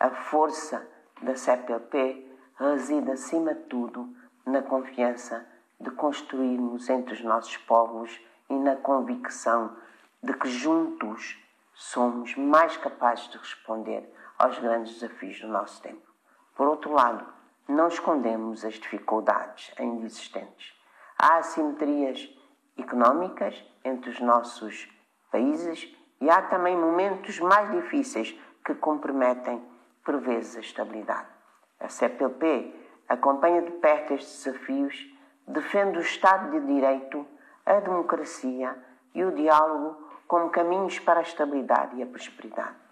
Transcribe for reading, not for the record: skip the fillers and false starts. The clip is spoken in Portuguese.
A força da CPLP reside, acima de tudo, na confiança de construirmos entre os nossos povos e na convicção de que juntos somos mais capazes de responder aos grandes desafios do nosso tempo. Por outro lado, não escondemos as dificuldades ainda existentes. Há assimetrias económicas entre os nossos países e há também momentos mais difíceis que comprometem, por vezes, a estabilidade. A CPLP acompanha de perto estes desafios, defende o Estado de Direito, a democracia e o diálogo como caminhos para a estabilidade e a prosperidade.